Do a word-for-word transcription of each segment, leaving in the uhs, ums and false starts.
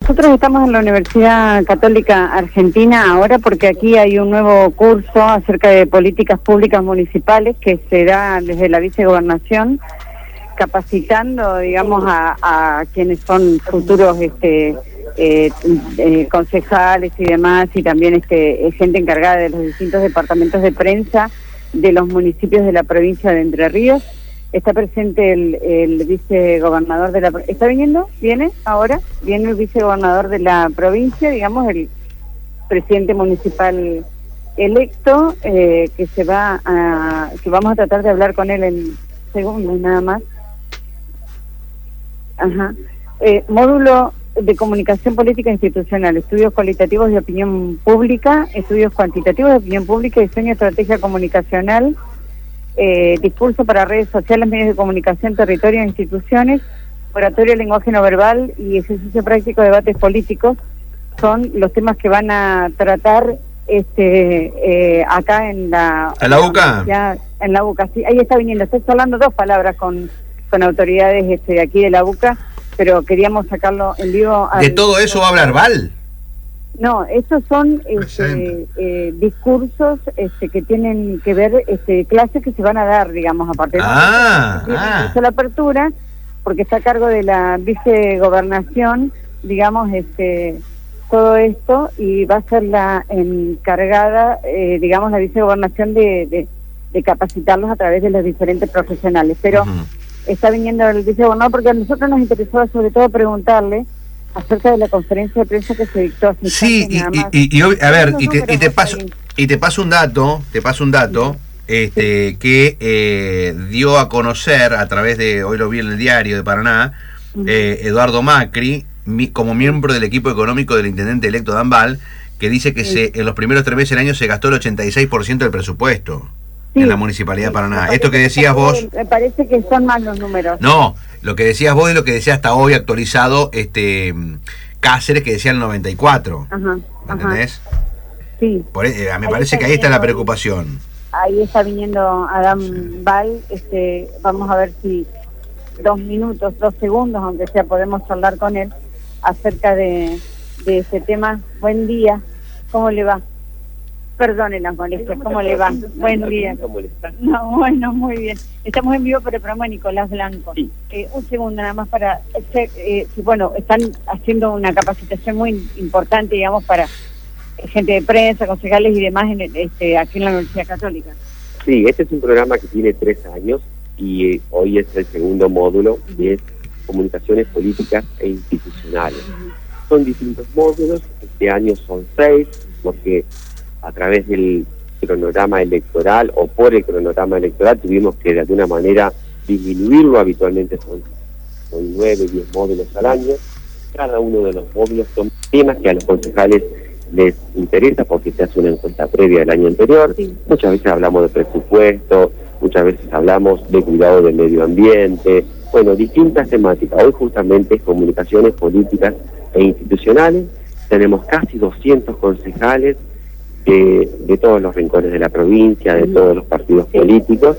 nosotros estamos en la Universidad Católica Argentina ahora porque aquí hay un nuevo curso acerca de políticas públicas municipales que se da desde la vicegobernación, capacitando, digamos, a, a quienes son futuros este, eh, eh, concejales y demás, y también este, gente encargada de los distintos departamentos de prensa de los municipios de la provincia de Entre Ríos. Está presente el, el vicegobernador de la... ¿Está viniendo? ¿Viene ahora? Viene el vicegobernador de la provincia, digamos, el presidente municipal electo, eh, que se va a... que vamos a tratar de hablar con él en segundos nada más. Ajá. Eh, módulo de comunicación política institucional, estudios cualitativos de opinión pública, estudios cuantitativos de opinión pública, diseño de estrategia comunicacional, Eh, discurso para redes sociales, medios de comunicación, territorio e instituciones, oratorio, lenguaje no verbal y ejercicio práctico de debates políticos. Son los temas que van a tratar este eh, acá en la... ¿En la UCA? Ya, en la UCA, sí. Ahí está viniendo. Estoy hablando dos palabras con, con autoridades este, de aquí de la UCA, pero queríamos sacarlo en vivo. Al... ¿De todo eso va a hablar Val? No, estos son este, eh, discursos este, que tienen que ver, este, clases que se van a dar, digamos, aparte de ah, ah. la apertura, porque está a cargo de la vicegobernación, digamos, este, todo esto, y va a ser la encargada, eh, digamos, la vicegobernación de, de, de capacitarlos a través de los diferentes profesionales. Pero uh-huh. está viniendo el vicegobernador porque a nosotros nos interesó sobre todo preguntarle acerca de la conferencia de prensa que se dictó hace sí y, nada más. Y, y, y a ver y te, y te paso y te paso un dato te paso un dato este sí. que eh, dio a conocer a través de, hoy lo vi en el Diario de Paraná, uh-huh. eh, Eduardo Macri mi, como miembro del equipo económico del intendente electo Dambal, que dice que sí. se en los primeros tres meses del año se gastó el ochenta y seis por ciento del presupuesto sí. en la municipalidad de Paraná. Esto que decías que, vos me parece que son más los números. No, lo que decías vos y lo que decía hasta hoy actualizado este Cáceres, que decía el noventa y cuatro. Ajá, ¿me entendés? Ajá. Sí. Por, eh, me ahí parece que ahí está la preocupación. Ahí está viniendo Adam sí. Val, este, vamos a ver si dos minutos, dos segundos, aunque sea, podemos hablar con él acerca de, de ese tema. Buen día, ¿cómo le va? Perdone las molestias, ¿cómo le va? Buen día. No, bueno, muy bien. Estamos en vivo para el programa de Nicolás Blanco. Sí. Eh, un segundo nada más para... Eh, bueno, están haciendo una capacitación muy importante, digamos, para gente de prensa, concejales y demás en, este, aquí en la Universidad Católica. Sí, este es un programa que tiene tres años y eh, hoy es el segundo módulo, que es Comunicaciones Políticas e Institucionales. Uh-huh. Son distintos módulos, este año son seis, porque a través del cronograma electoral o por el cronograma electoral tuvimos que de alguna manera disminuirlo. Habitualmente son, son nueve, diez módulos al año. Cada uno de los módulos son temas que a los concejales les interesa porque se hace una encuesta previa del año anterior. Sí. Muchas veces hablamos de presupuesto, muchas veces hablamos de cuidado del medio ambiente, bueno, distintas temáticas. Hoy justamente es comunicaciones políticas e institucionales. Tenemos casi doscientos concejales De, de todos los rincones de la provincia, de todos los partidos políticos,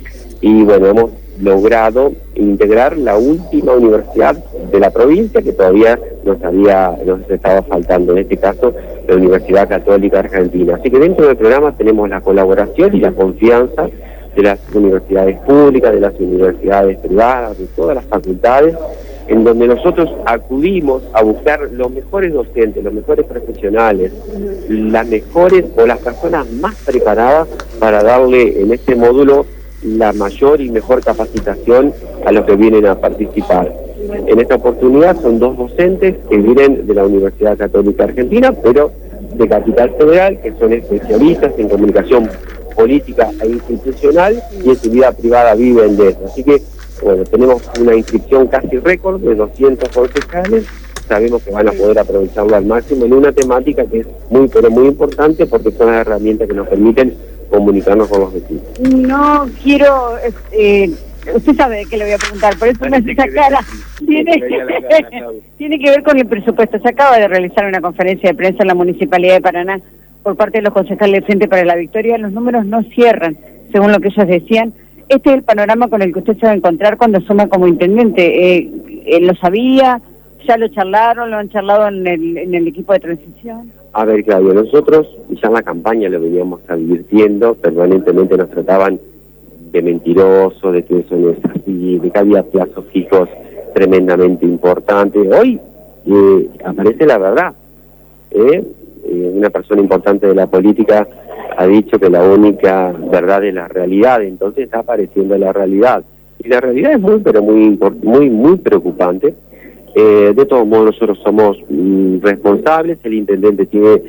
y bueno, hemos logrado integrar la última universidad de la provincia que todavía nos había nos estaba faltando, en este caso la Universidad Católica Argentina. Así que dentro del programa tenemos la colaboración y la confianza de las universidades públicas, de las universidades privadas, de todas las facultades, en donde nosotros acudimos a buscar los mejores docentes, los mejores profesionales, las mejores o las personas más preparadas para darle en este módulo la mayor y mejor capacitación a los que vienen a participar. En esta oportunidad son dos docentes que vienen de la Universidad Católica Argentina, pero de Capital Federal, que son especialistas en comunicación política e institucional y en su vida privada viven de eso. Así que bueno, tenemos una inscripción casi récord de doscientos concejales. Sabemos que van a poder aprovecharlo al máximo en una temática que es muy, pero muy importante porque son las herramientas que nos permiten comunicarnos con los vecinos. No quiero... Eh, usted sabe de qué le voy a preguntar, por eso me hace esa cara. Tiene, tiene que ver con el presupuesto. Se acaba de realizar una conferencia de prensa en la Municipalidad de Paraná por parte de los concejales del Frente para la Victoria. Los números no cierran, según lo que ellos decían. Este es el panorama con el que usted se va a encontrar cuando asuma como intendente. Eh, eh, ¿Lo sabía? ¿Ya lo charlaron, lo han charlado en el, en el equipo de transición? A ver, Claudio, nosotros ya en la campaña lo veníamos advirtiendo, permanentemente nos trataban de mentirosos, de que eso no es así, de que había plazos fijos tremendamente importantes. Hoy eh, aparece la verdad. ¿eh? Eh, una persona importante de la política ha dicho que la única verdad es la realidad, entonces está apareciendo la realidad. Y la realidad es muy, pero muy, muy, muy preocupante. Eh, de todos modos, nosotros somos mm, responsables, el intendente tiene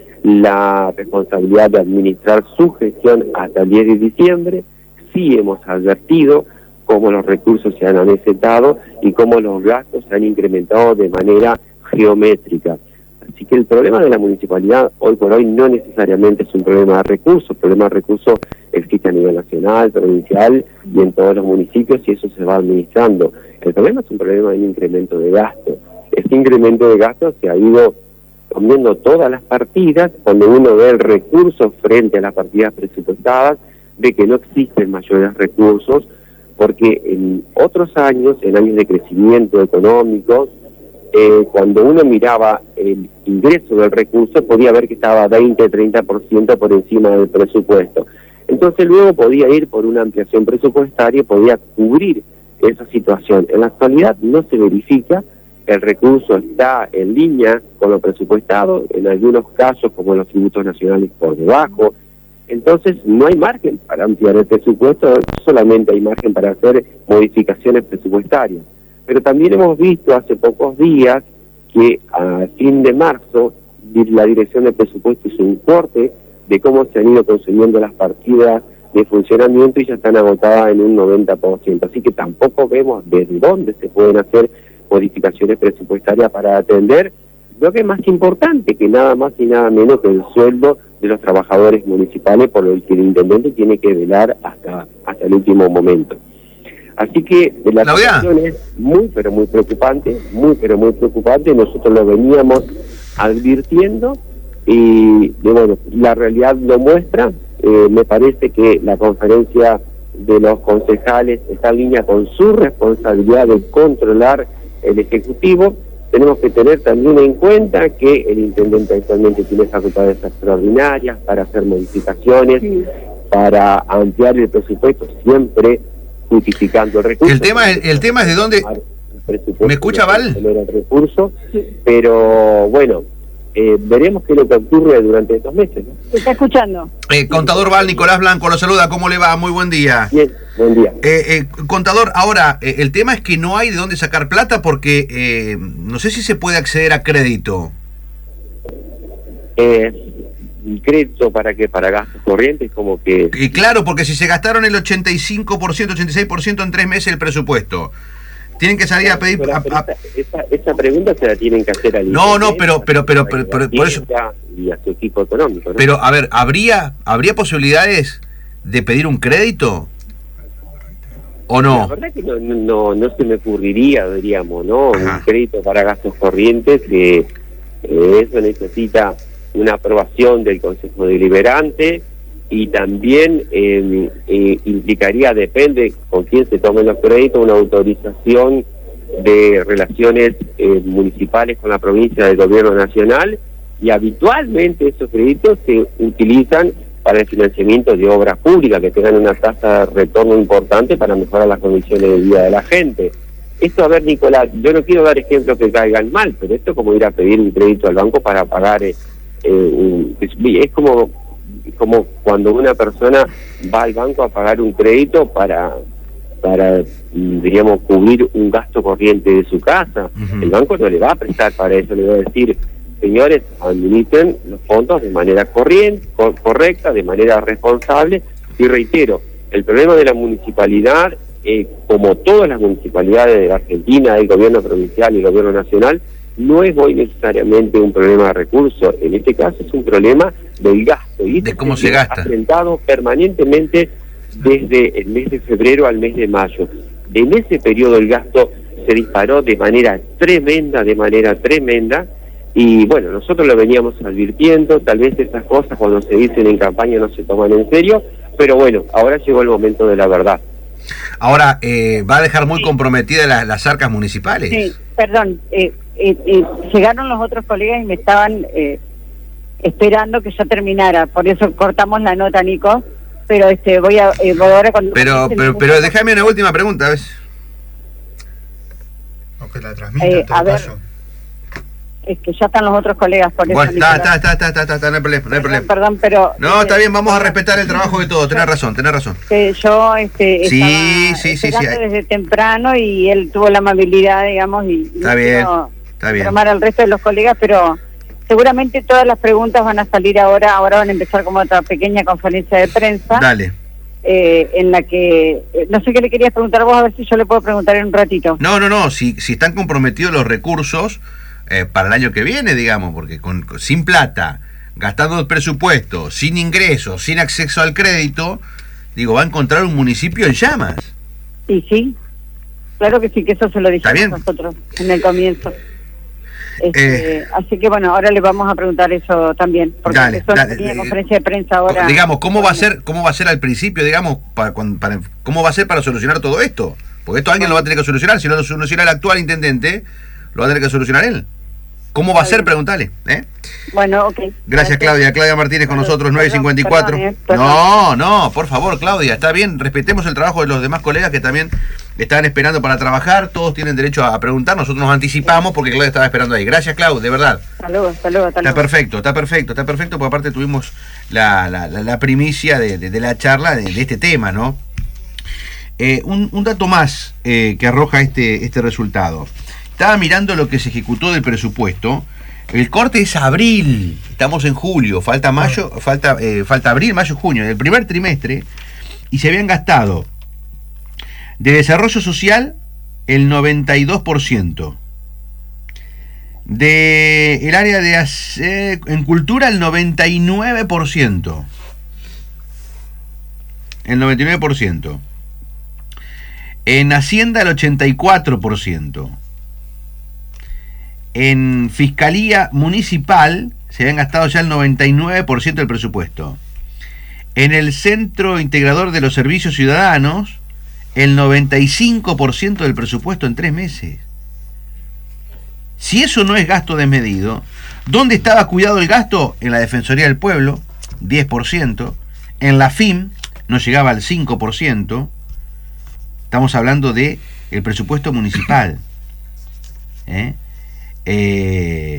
la responsabilidad de administrar su gestión hasta el diez de diciembre. Sí hemos advertido cómo los recursos se han amesetado y cómo los gastos se han incrementado de manera geométrica. Así que el problema de la municipalidad hoy por hoy no necesariamente es un problema de recursos, el problema de recursos existe a nivel nacional, provincial y en todos los municipios y eso se va administrando. El problema es un problema de un incremento de gasto. Este incremento de gasto se ha ido comiendo todas las partidas. Cuando uno ve el recurso frente a las partidas presupuestadas, ve que no existen mayores recursos, porque en otros años, en años de crecimiento económico, eh, cuando uno miraba el ingreso del recurso, podía ver que estaba veinte, treinta por ciento por encima del presupuesto. Entonces luego podía ir por una ampliación presupuestaria y podía cubrir esa situación. En la actualidad no se verifica, el recurso está en línea con lo presupuestado, en algunos casos como los tributos nacionales por debajo. Entonces no hay margen para ampliar el presupuesto, solamente hay margen para hacer modificaciones presupuestarias. Pero también hemos visto hace pocos días que a fin de marzo la Dirección de Presupuesto hizo un corte de cómo se han ido consumiendo las partidas de funcionamiento y ya están agotadas en un noventa por ciento. Así que tampoco vemos desde dónde se pueden hacer modificaciones presupuestarias para atender lo que es más importante, que nada más y nada menos que el sueldo de los trabajadores municipales, por lo que el intendente tiene que velar hasta hasta el último momento. Así que la situación es muy, pero muy preocupante, muy, pero muy preocupante. Nosotros lo veníamos advirtiendo y, de, bueno, la realidad lo muestra. Eh, me parece que la conferencia de los concejales está en línea con su responsabilidad de controlar el Ejecutivo. Tenemos que tener también en cuenta que el intendente actualmente tiene facultades extraordinarias para hacer modificaciones, sí, para ampliar el presupuesto, siempre justificando el recurso. El tema es, el tema es de dónde... ¿Me escucha, Val? El recurso, sí, pero bueno, eh, veremos qué es lo que ocurre durante estos meses, ¿no? ¿Se está escuchando? Eh, contador Val, Nicolás Blanco lo saluda, ¿cómo le va? Muy buen día. Bien, buen día. Eh, eh, contador, ahora, eh, el tema es que no hay de dónde sacar plata porque eh, no sé si se puede acceder a crédito. Eh, crédito para qué, para gastos corrientes, como que... Y claro, porque si se gastaron el ochenta y cinco por ciento, ochenta y seis por ciento en tres meses el presupuesto, tienen que salir a pedir... Pero, a, pero a... Esa, esa, esa pregunta se la tienen que hacer al... No, no, pero, pero, pero, pero, pero por eso... Y a su equipo económico, ¿no? Pero, a ver, ¿habría, ¿habría posibilidades de pedir un crédito? ¿O no? La verdad que no, no, no se me ocurriría, diríamos, ¿no? Ajá. Un crédito para gastos corrientes, que eh, eso necesita una aprobación del Consejo Deliberante y también eh, eh, implicaría, depende con quién se tomen los créditos, una autorización de relaciones eh, municipales con la provincia del gobierno nacional, y habitualmente esos créditos se utilizan para el financiamiento de obras públicas que tengan una tasa de retorno importante para mejorar las condiciones de vida de la gente. Esto, a ver, Nicolás, yo no quiero dar ejemplos que caigan mal, pero esto es como ir a pedir un crédito al banco para pagar, eh, eh, un, es, es como, como cuando una persona va al banco a pagar un crédito para, para diríamos, cubrir un gasto corriente de su casa. Uh-huh. El banco no le va a prestar para eso, le va a decir: señores, administren los fondos de manera corriente, co correcta, de manera responsable. Y reitero, el problema de la municipalidad, eh, como todas las municipalidades de Argentina, el gobierno provincial y el gobierno nacional, no es hoy necesariamente un problema de recursos. En este caso es un problema del gasto. Y de cómo se gasta. Enfrentado permanentemente desde el mes de febrero al mes de mayo. En ese periodo el gasto se disparó de manera tremenda, de manera tremenda. Y bueno, nosotros lo veníamos advirtiendo, tal vez estas cosas cuando se dicen en campaña no se toman en serio, pero bueno, ahora llegó el momento de la verdad. Ahora, eh, ¿va a dejar muy comprometidas las, las arcas municipales? Sí, perdón, eh, eh, eh, llegaron los otros colegas y me estaban eh, esperando que yo terminara, por eso cortamos la nota, Nico, pero este voy a eh, voy ahora cuando pero pero pero déjame una última pregunta, ¿ves? O que la transmita, eh, en todo a ver, caso. es que ya están los otros colegas, por eso. Bueno, está, está, está, está, está, está, no hay problema, no hay problema. Perdón, perdón, pero no, está bien, vamos a respetar el trabajo de todos, tenés razón, tenés razón. Eh, yo este, sí, estaba sí, sí, sí, desde temprano y él tuvo la amabilidad, digamos, y está bien, está bien. Llamar al resto de los colegas, pero seguramente todas las preguntas van a salir ahora, ahora van a empezar como otra pequeña conferencia de prensa. Dale. Eh, en la que, eh, no sé qué le querías preguntar vos, a ver si yo le puedo preguntar en un ratito. No, no, no, si, si están comprometidos los recursos eh, para el año que viene, digamos, porque con, con sin plata, gastando el presupuesto, sin ingresos, sin acceso al crédito, digo, va a encontrar un municipio en llamas. Y sí, claro que sí, que eso se lo dijimos nosotros en el comienzo. Este, eh, así que bueno, ahora le vamos a preguntar eso también, porque dale, son dale, una eh, conferencia de prensa ahora. Digamos, ¿cómo va a ser, cómo va a ser al principio, digamos, para, para cómo va a ser para solucionar todo esto? Porque esto alguien lo va a tener que solucionar, si no lo soluciona el actual intendente, lo va a tener que solucionar él. ¿Cómo va a ser? Pregúntale. ¿eh? Bueno, ok. Gracias, Gracias, Claudia. Claudia Martínez con nosotros, nueve cincuenta y cuatro. Perdón, eh, perdón. No, no, por favor, Claudia, está bien, respetemos el trabajo de los demás colegas que también estaban esperando para trabajar, todos tienen derecho a preguntar, nosotros nos anticipamos porque Claudia estaba esperando ahí. Gracias, Claudia, de verdad. Hasta luego, hasta luego, hasta luego. Está perfecto, está perfecto, está perfecto, porque aparte tuvimos la, la, la, la primicia de, de, de la charla de, de este tema, ¿no? Eh, un, un dato más eh, que arroja este, este resultado. Estaba mirando lo que se ejecutó del presupuesto. El corte es abril, estamos en julio, falta mayo, falta eh, falta abril, mayo, junio, el primer trimestre, y se habían gastado de desarrollo social el noventa y dos por ciento, de el área de eh, en cultura el noventa y nueve por ciento, el noventa y nueve por ciento, en Hacienda el ochenta y cuatro por ciento. En Fiscalía Municipal se habían gastado ya el noventa y nueve por ciento del presupuesto. En el Centro Integrador de los Servicios Ciudadanos, el noventa y cinco por ciento del presupuesto en tres meses. Si eso no es gasto desmedido, ¿dónde estaba cuidado el gasto? En la Defensoría del Pueblo, diez por ciento. En la F I M no llegaba al cinco por ciento. Estamos hablando de el presupuesto municipal. ¿Eh? Eh,